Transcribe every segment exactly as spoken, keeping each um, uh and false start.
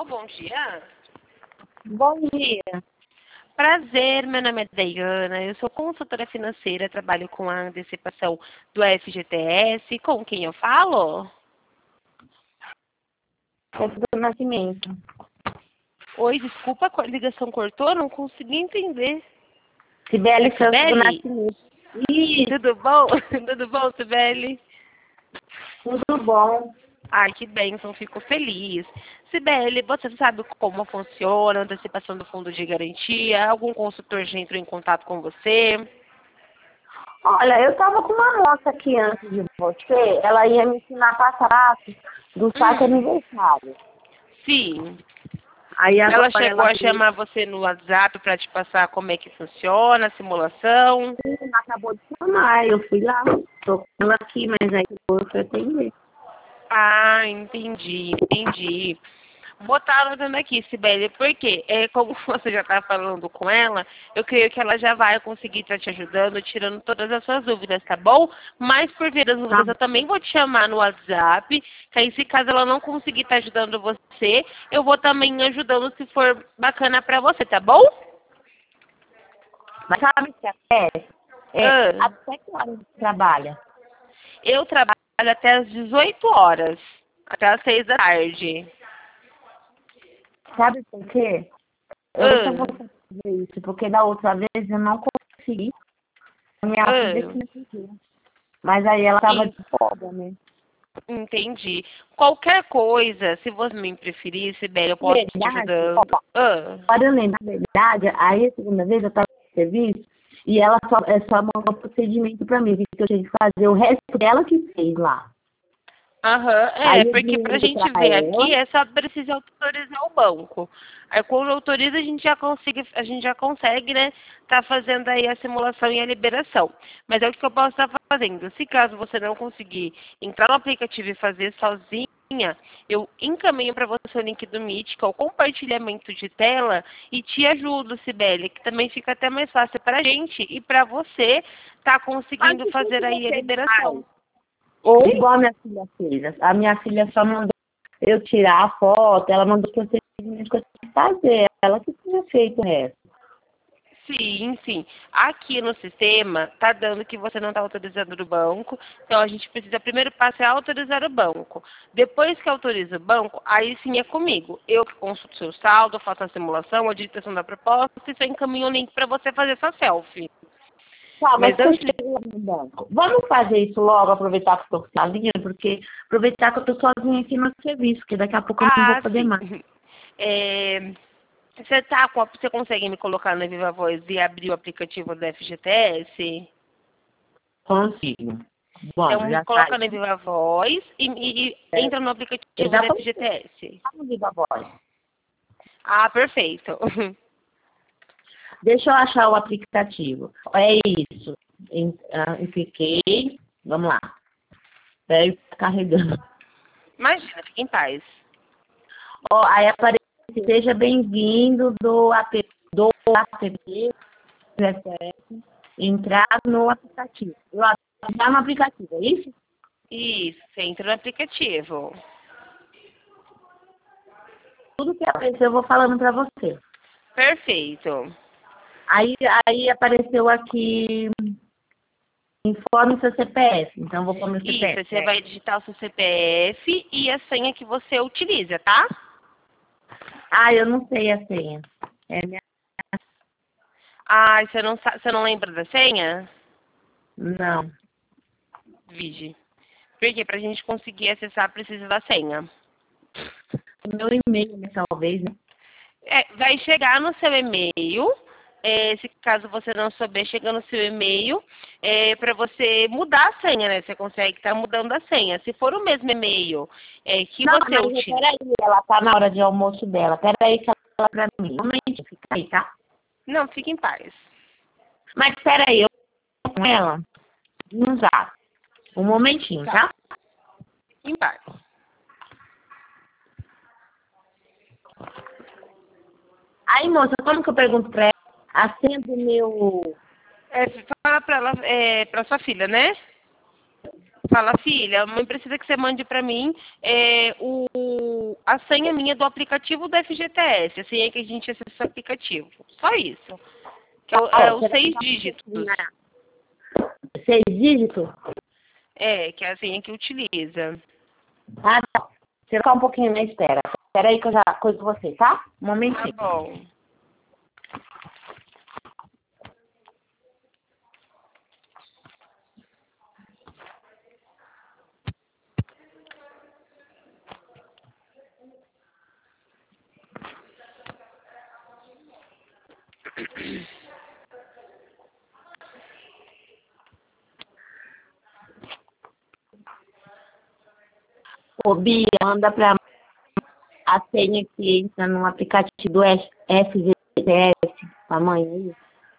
Alô, bom dia. Bom dia. Prazer, meu nome é Dayana, eu sou consultora financeira, trabalho com a antecipação do F G T S. Com quem eu falo? É do Nascimento. Oi, desculpa, a ligação cortou, não consegui entender. Sibeli Santos do Sibeli? Nascimento. Ih, Tudo bom? Tudo bom, Sibeli? tudo bom. Ai, que bênção, fico feliz. Sibeli, você sabe como funciona a antecipação do fundo de garantia? Algum consultor já entrou em contato com você? Olha, eu tava com uma moça aqui antes de você, ela ia me ensinar passo do saque Hum, aniversário. sim. Aí agora Ela chegou ela a chamar você no WhatsApp para te passar como é que funciona a simulação? acabou de chamar, eu fui lá, tô com ela aqui, mas aí eu fui atender. Ah, entendi, entendi. Botaram dando aqui, Sibeli, porque é, como você já está falando com ela, eu creio que ela já vai conseguir estar te ajudando, tirando todas as suas dúvidas, tá bom? Mas por vir as Tá, dúvidas, eu também vou te chamar no WhatsApp, que aí se caso ela não conseguir estar ajudando você, eu vou também ajudando se for bacana para você, tá bom? mas sabe o que acontece? É, Ah. até que hora você trabalha? Eu trabalho até às dezoito horas, até às seis da tarde. Sabe por quê? Eu só vou Ah, fazer isso, porque da outra vez eu não consegui. A minha filha ah, que me pediu. Mas aí ela tava en- de folga, né? entendi. Qualquer coisa, se você me preferir, Sibeli, eu Na posso te verdade, ajudando. ó, Ah, para eu lembrar, na verdade, aí a segunda vez eu tava no serviço e ela só, é, só mandou o procedimento pra mim, que eu tinha que fazer. O resto dela que fez lá. aham, Aí é, eu porque pra briguei gente pra ver ela. aqui é só precisar autorizar o banco. Aí quando autoriza a gente já consegue, a gente já consegue, né, tá fazendo aí a simulação e a liberação. Mas é o que eu posso estar fazendo. Se caso você não conseguir entrar no aplicativo e fazer sozinha, eu encaminho para você o link do Meet, que é o compartilhamento de tela, e te ajudo, Sibeli, que também fica até mais fácil para a gente e para você tá Mas conseguindo o que, que fazer aí a você faz? liberação. Oi? Igual a minha filha fez. A minha filha só mandou eu tirar a foto, ela mandou o procedimento que eu tinha que fazer. Ela que tinha feito o resto. Sim, sim. Aqui no sistema tá dando que você não está autorizando o banco. Então a gente precisa, primeiro passo é autorizar o banco. Depois que autoriza o banco, aí sim é comigo. Eu que consulto seu saldo, faço a simulação, a digitação da proposta e só encaminho o link para você fazer sua selfie. Tá, mas Mas você antes de... chega lá no banco. Vamos fazer isso logo, aproveitar que eu tô sozinha, porque aproveitar que eu tô sozinha aqui no serviço, porque daqui a pouco eu não vou Ah, poder sim. mais. É, você tá com a... você consegue me colocar na Viva Voz e abrir o aplicativo da F G T S? Consigo. Bom, Então me já tá aí. coloca na Viva Voz e, e- e É, entra no eu aplicativo já da tô F G T S. no Viva Voz. Ah, perfeito. Deixa eu achar o aplicativo. É isso. Em- ah, Eu cliquei. Vamos lá. Peraí, tá carregando. Imagina, fique em paz. Ó, aí aparece, seja bem-vindo do app, do app, entrar no aplicativo. Lá, entrar no aplicativo, é isso? Isso, você entra no aplicativo. Tudo que apareceu eu vou falando pra você. Perfeito. Aí, aí apareceu aqui, informe seu C P F. Então, eu vou pôr meu Isso, C P F, você né? vai digitar o seu C P F e a senha que você utiliza, tá? Ah, eu não sei a senha. É minha... Ah, você não, sa- você não lembra da senha? Não. Vige. Porque pra gente conseguir acessar, precisa da senha. Meu e-mail, né, talvez, né? É, vai chegar no seu e-mail. É, se caso você não souber, chega no seu e-mail é, para você mudar a senha, né? Você consegue estar mudando a senha. Se for o mesmo e-mail é, que Não, você mas utiliza. peraí, ela tá na hora de almoço dela. Peraí que ela fala pra mim. Um momentinho, fica aí, tá? Não, fique em paz. Mas peraí, eu vou com ela no zap. Um momentinho, Tá. tá? Fique em paz. Aí, moça, como que eu pergunto pra ela a senha do meu... É, fala para ela, é, para sua filha, né? Fala, filha, a mãe precisa que você mande para mim é, o, a senha minha do aplicativo do F G T S, a senha que a gente acessa o aplicativo. Só isso. Que é, o- é Ah, os você vai seis mandar dígitos. seis dígitos? É, que é a senha que utiliza. Ah, tá. Você vai ficar um pouquinho na espera. Espera aí que eu já coiso você, tá? Um Tá momentinho. bom. Ô, Bia, manda pra a senha que entra no aplicativo do F G T S pra mãe aí.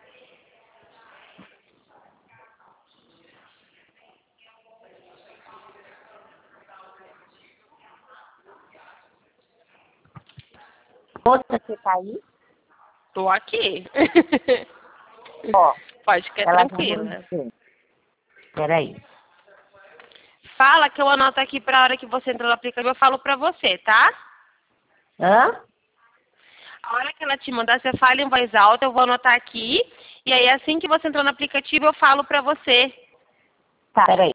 Outra, você tá aí? Tô aqui. Ó, Pode ficar ela já tranquila. mandou. Espera aí. Fala que eu anoto aqui pra hora que você entrar no aplicativo, eu falo pra você, tá? Hã? A hora que ela te mandar, você fala em voz alta, eu vou anotar aqui. E aí, assim que você entrar no aplicativo, eu falo pra você. Tá, peraí.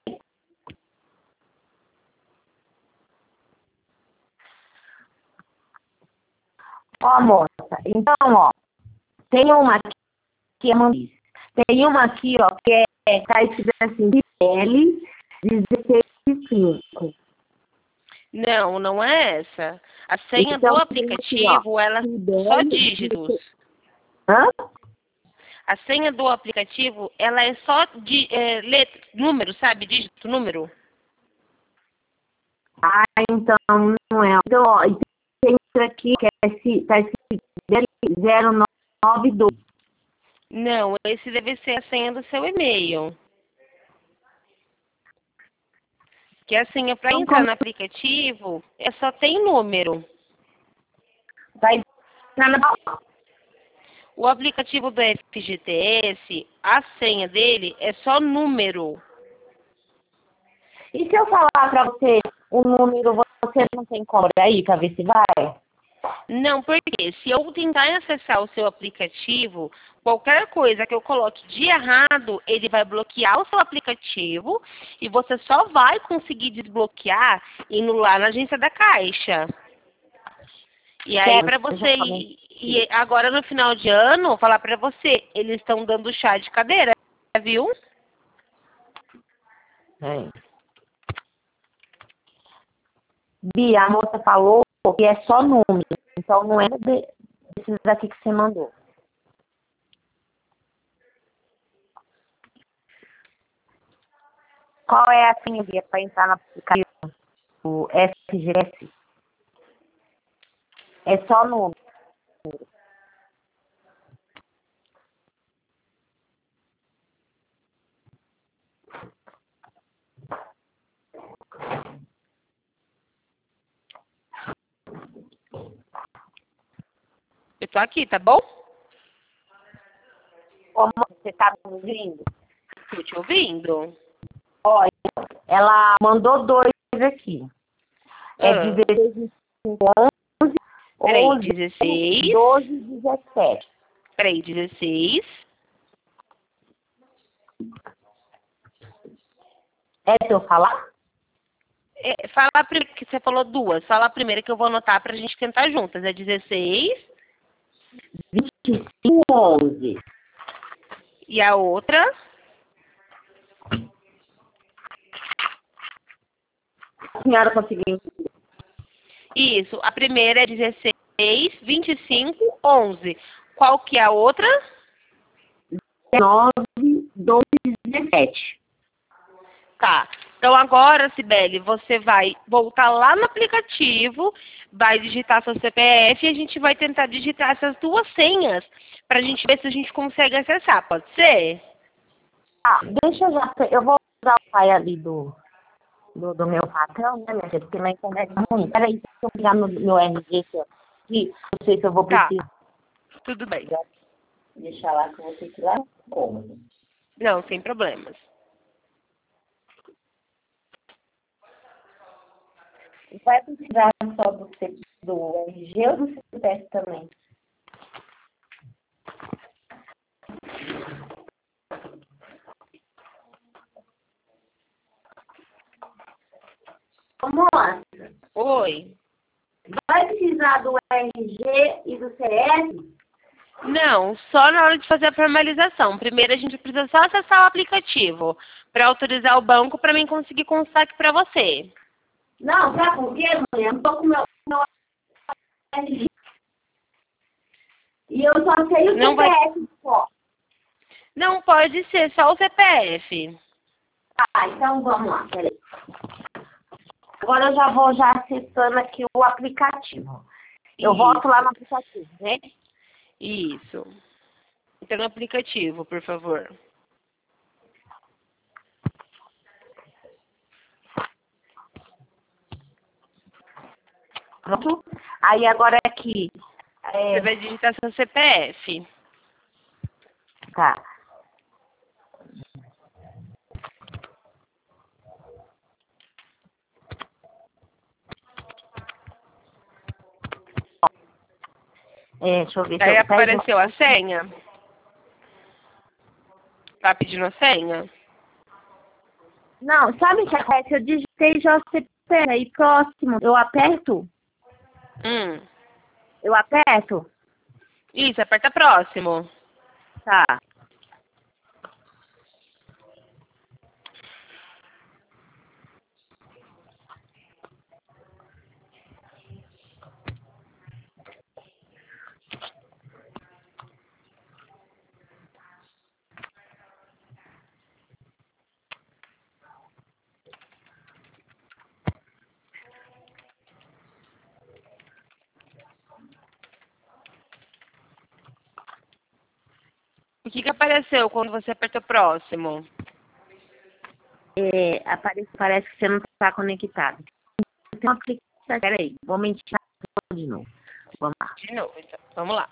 Ó, moça, então, ó, tem uma aqui que é Mandis. Tem uma aqui, ó, que é, tá escrito assim, L dezesseis cinco. Não, não é essa. A senha Então, do tem aqui, ó, aplicativo, ela é só dígitos. hã? A senha do aplicativo, ela é só de é, letra, número, sabe? Dígito, número. Ah, então, não é. Então, ó, e tem outra aqui que é, esse- tá escrito zero nove dois. Não, esse deve ser a senha do seu e-mail. Que a senha para Então, entrar como no aplicativo, é só tem número. vai entrar na... O aplicativo do F G T S, a senha dele é só número. E se eu falar pra você o número, você não tem como aí pra ver se vai? Não, porque se eu tentar acessar o seu aplicativo, qualquer coisa que eu coloque de errado, ele vai bloquear o seu aplicativo e você só vai conseguir desbloquear indo lá na agência da Caixa. E aí, Certo, para você exatamente. ir, e agora no final de ano, falar para você, eles estão dando chá de cadeira, viu? É. Bia, a moça falou que é só número, então não é de- desses aqui que você mandou. Qual é a senha, Bia, para entrar no aplicativo o F G S? É só número. Eu tô aqui, tá bom? Ô, moça, você tá me ouvindo? Tô te ouvindo. Olha, ela mandou dois aqui. É Ah, dezesseis, vinte e cinco, onze, peraí, onze, dezesseis. doze, dezessete. Peraí, dezesseis. É pra eu falar? É, fala primeiro, que você falou duas. Fala a primeira que eu vou anotar pra gente tentar juntas. É dezesseis. vinte e cinco, onze. E a outra? A senhora conseguiu? Isso. A primeira é dezesseis, vinte e cinco, onze. Qual que é a outra? nove, doze, dezessete. Tá. Então agora, Cibele, você vai voltar lá no aplicativo, vai digitar seu C P F e a gente vai tentar digitar essas duas senhas pra gente ver se a gente consegue acessar. Pode ser? Ah, deixa eu já. Eu vou usar o pai ali do, do, do meu patrão, né, minha gente? Porque na internet é ruim. Peraí, deixa eu pegar no meu R G aqui. Não sei se eu vou Tá. precisar Tudo bem. deixar lá que eu vou ter que ir lá no cômodo. Não, sem problemas. Vai precisar só do, C- do R G ou do C P F também? Ô, moça, Oi. vai precisar do R G e do C F? Não, só na hora de fazer a formalização. Primeiro a gente precisa só acessar o aplicativo para autorizar o banco para mim conseguir constar aqui para você. Não, sabe por quê, mãe? Eu não tô com meu, meu R G. E eu só sei o Não C P F vai... só. Não pode ser, só o C P F. Ah, então vamos lá, peraí. Agora eu já vou já acessando aqui o aplicativo. Eu Isso. volto lá no aplicativo, né? Isso. Então no aplicativo, por favor. Pronto. Aí agora aqui. É, Você vai digitar seu C P F. tá. É, deixa eu ver. Aí Deixa eu, peraí, apareceu a senha. Tá pedindo a senha? não, sabe o que acontece? Eu digitei já o C P F aí próximo. Eu aperto? Hum. Eu aperto? Isso, aperta próximo. Tá. O que que apareceu quando você apertou próximo? É, aparece, parece que você não está conectado. Tem uma aplicação. Peraí, vou mentir de novo. Vamos lá. De novo, então. Vamos lá.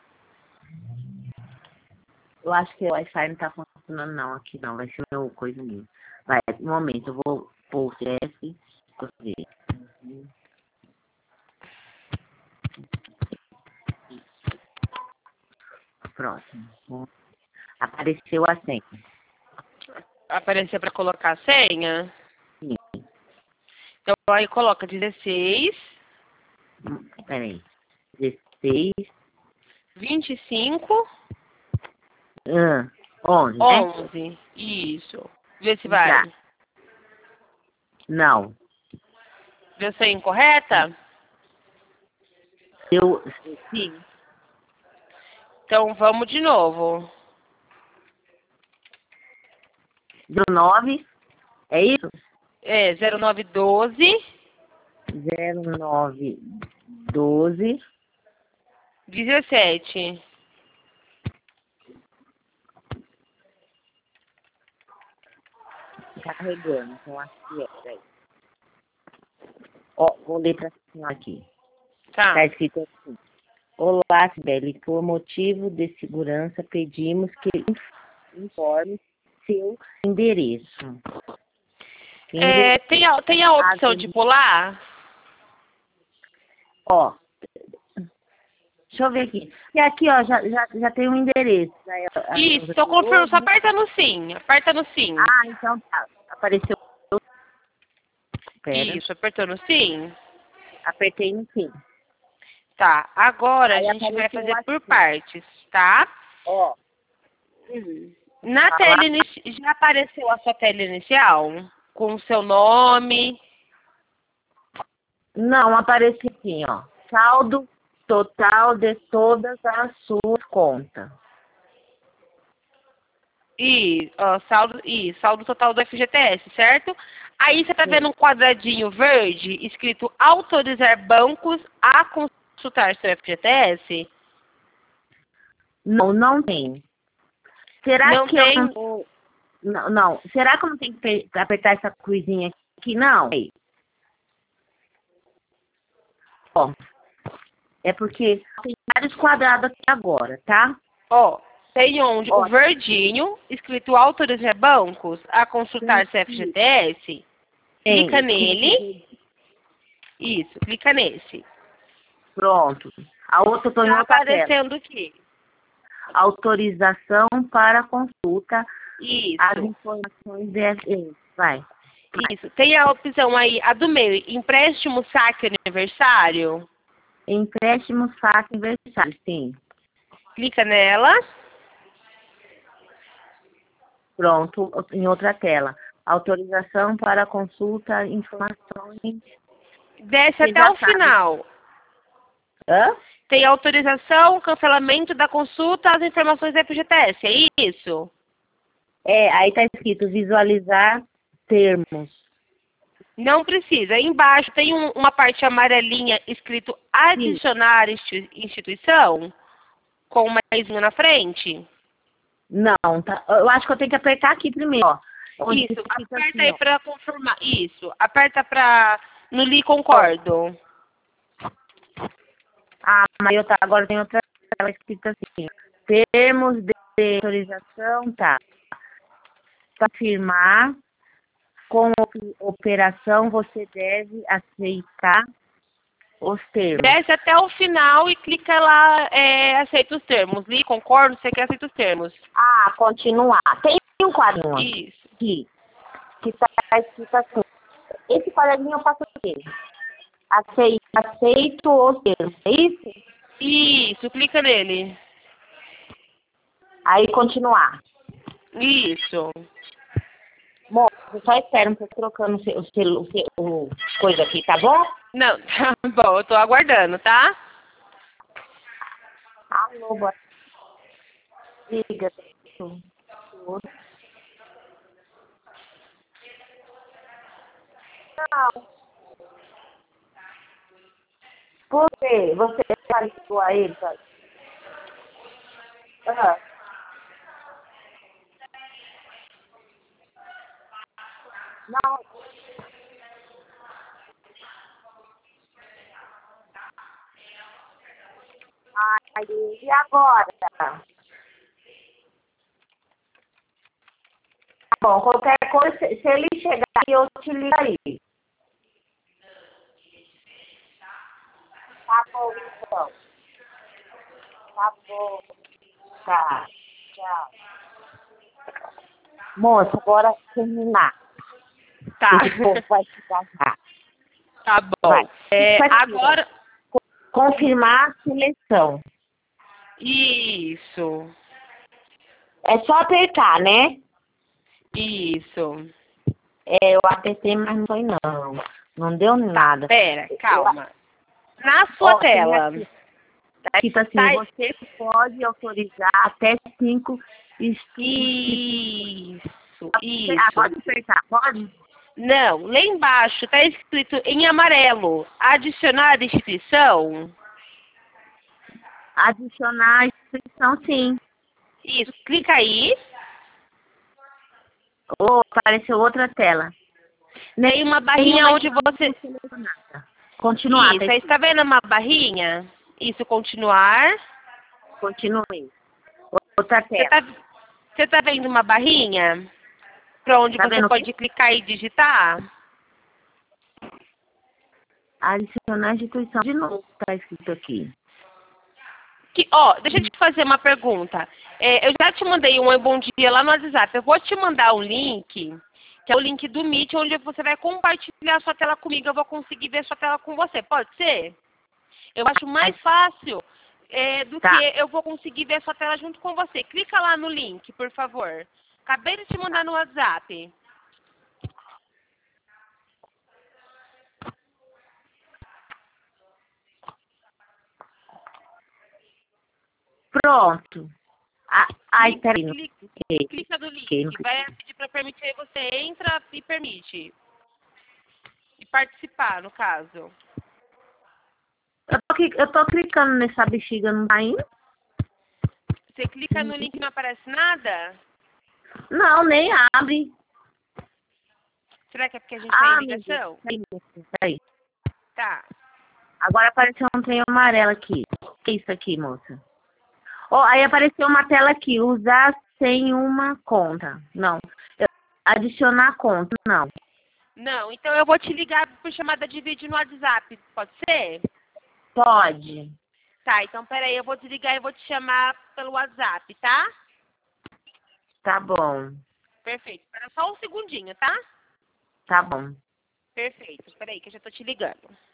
Eu acho que o Wi-Fi não está funcionando não aqui não. Vai ser meu coisa mesmo. Vai, um momento, eu vou pôr o C F. Vou ver. Próximo. Apareceu a senha. Apareceu para colocar a senha? Sim. Então aí coloca dezesseis, Peraí. dezesseis. vinte e cinco, Ah, onze, né? onze. Isso. Vê se vai. Já. Não. Deu senha incorreta? Eu, sim. Então vamos de novo. nove. É isso? É zero nove doze, zero nove doze. dezessete. Tá carregando, então acho que é. Peraí. Ó, vou ler pra senhora aqui. Tá. Tá escrito assim. Olá, Sibeli. Por motivo de segurança, pedimos que informe seu endereço. É, tem, a, tem a opção de pular? Ó, deixa eu ver aqui. E aqui, ó, já, já, já tem um endereço. Aí, ó, Isso, tô confirmando. Só hoje. aperta no sim. Aperta no sim. Ah, então tá. Apareceu. Espera. Isso, apertou no sim. Apertei no sim. Tá, agora Aí a gente vai apareceu fazer por assim. partes, tá? Ó. Na Tá tela lá? inici... já apareceu a sua tela inicial? Com o seu nome? Não, apareceu assim, ó. Saldo total de todas as suas contas. E, ó, saldo, e saldo total do F G T S, certo? Aí você tá Sim. vendo um quadradinho verde escrito autorizar bancos a consultar seu F G T S? Não, não tem. Será Não que tem. eu não vou... Não, não. Será que eu não tenho que pe- apertar essa coisinha aqui? Não. Aí. Ó. É porque tem vários quadrados aqui agora, tá? Ó, tem onde Ó. o verdinho escrito autorizar bancos a consultar seu F G T S. Tem. Clica nele. Isso, clica nesse. Pronto. A outra eu tô em Tá outra tela. aparecendo o quê? Autorização para consulta. Isso. As informações de... Vai. Isso. Tem a opção aí, a do meio, empréstimo, saque, aniversário. Empréstimo, saque, aniversário, sim. Clica nela. Pronto, em outra tela. Autorização para consulta, informações... Desce Você até já o sabe. final. Hã? Tem autorização, cancelamento da consulta, as informações da F G T S, é isso? É, aí tá escrito visualizar termos. Não precisa. Aí embaixo tem um- uma parte amarelinha escrito adicionar insti- instituição, com um maisinho na frente. Não, tá. Eu acho que eu tenho que apertar aqui primeiro, ó. Onde Isso, fica aperta assim, aí ó. para confirmar. Isso, aperta para no li concordo. Ah, mas eu tá, agora tem outra tela escrita assim. Termos de autorização, tá. Para afirmar, com op- operação você deve aceitar os termos. Desce até o final e clica lá, é, aceita os termos. Li, concordo, você quer aceita os termos. Ah, continuar. Tem um quadrinho Isso. aqui que tá escrito assim. Esse quadradinho eu faço o quê? Aceito, aceito os termos, é isso? Isso, clica nele. Aí continuar. Isso. Moça, só espera um pouco trocando o, seu, o, seu, o, seu, o coisa aqui, tá bom? Não, tá bom, eu tô aguardando, tá? Alô, boa diga. Não. Por quê? Você já ligou a ele? Tá? Ah. Não. Ai, e agora? Tá bom, qualquer coisa, se se ele chegar aí, eu te ligo aí. Tá bom, então. Tá bom. Tá. Tchau. Moça, agora terminar. Tá. Esse povo vai se casar. Tá bom. Vai. É, Vai. agora. Confirmar a seleção. Isso. É só apertar, né? Isso. É, eu apertei, mas não foi não. Não deu nada. Pera, calma. Na sua Ó, tem tela. aqui, tá escrito assim, Tá. você pode autorizar até cinco Isso. Ah, Isso. pode apertar, pode? Não, lá embaixo tá escrito em amarelo. Adicionar instituição. Adicionar a inscrição, sim. Isso. Clica aí. Oh, apareceu outra tela. Tem uma barrinha Nenhuma onde você. selecionada. Continuar, Isso, tá aí escrito. está vendo uma barrinha? Isso, continuar. Continue. Outra Você tela. tá, você tá vendo uma barrinha? Para onde Tá você vendo o quê? pode clicar e digitar? Adicionar a instituição. De novo, tá escrito aqui. Que, ó, deixa eu te fazer uma pergunta. É, eu já te mandei um Oi Bom Dia lá no WhatsApp. Eu vou te mandar um link, que é o link do Meet, onde você vai compartilhar a sua tela comigo. Eu vou conseguir ver a sua tela com você. Pode ser? Eu acho mais fácil é, do Tá. que eu vou conseguir ver a sua tela junto com você. Clica lá no link, por favor. Acabei de te mandar no WhatsApp. Pronto. Ah, ai, Clica, peraí. não clica, cliquei, clica no cliquei, não link. Vai pedir para permitir, aí você entra e permite. E participar, no caso. Eu tô, cli- eu tô clicando nessa bexiga, não tá indo? Você clica no link e não aparece nada? Não, nem abre. Será que é porque a gente Ah, tá em meu Deus. ligação? Peraí, peraí. Tá. Agora apareceu um trem amarelo aqui. O que é isso aqui, moça? Ó, aí apareceu uma tela aqui. Usar sem uma conta. Não. Eu- Adicionar conta. Não. Não, então eu vou te ligar por chamada de vídeo no WhatsApp, pode ser? Pode. Tá, então peraí, eu vou desligar e vou te chamar pelo WhatsApp, tá? Tá bom. Perfeito. Espera só um segundinho, tá? Tá bom. Perfeito. Peraí, que eu já tô te ligando.